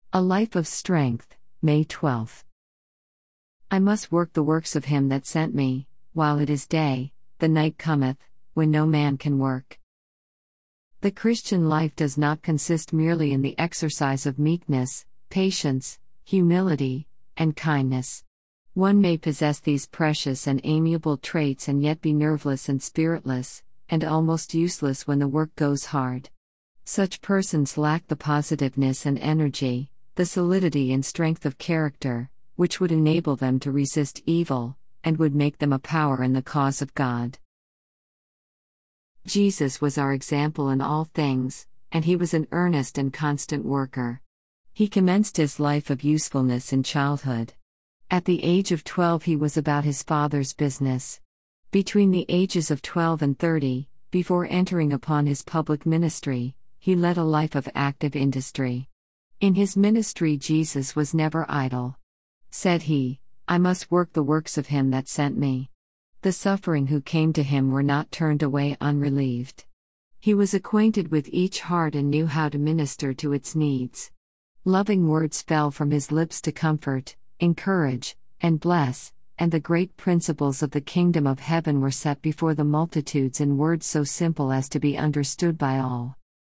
A Life of Strength, May 12. I must work the works of him that sent me, while it is day; the night cometh, when no man can work. The Christian life does not consist merely in the exercise of meekness, patience, humility, and kindness. One may possess these precious and amiable traits and yet be nerveless and spiritless, and almost useless when the work goes hard. Such persons lack the positiveness and energy, the solidity and strength of character, which would enable them to resist evil, and would make them a power in the cause of God. Jesus was our example in all things, and he was an earnest and constant worker. He commenced his life of usefulness in childhood. At the age of 12 he was about his Father's business. Between the ages of 12 and 30, before entering upon his public ministry, he led a life of active industry. In his ministry Jesus was never idle. Said he, "I must work the works of him that sent me." The suffering who came to him were not turned away unrelieved. He was acquainted with each heart and knew how to minister to its needs. Loving words fell from his lips to comfort, encourage, and bless, and the great principles of the kingdom of heaven were set before the multitudes in words so simple as to be understood by all.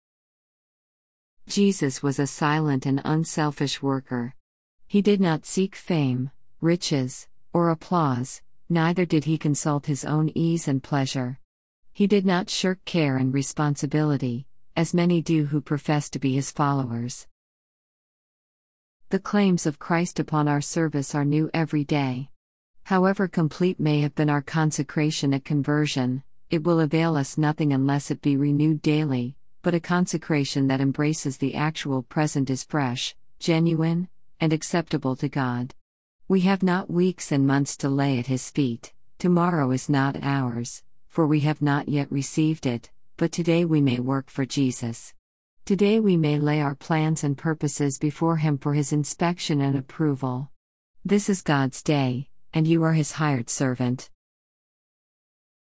Jesus was a silent and unselfish worker. He did not seek fame, riches, or applause, neither did he consult his own ease and pleasure. He did not shirk care and responsibility, as many do who profess to be his followers. The claims of Christ upon our service are new every day. However complete may have been our consecration at conversion, it will avail us nothing unless it be renewed daily, but a consecration that embraces the actual present is fresh, genuine, and acceptable to God. We have not weeks and months to lay at his feet. Tomorrow is not ours, for we have not yet received it, but today we may work for Jesus. Today we may lay our plans and purposes before him for his inspection and approval. This is God's day, and you are his hired servant.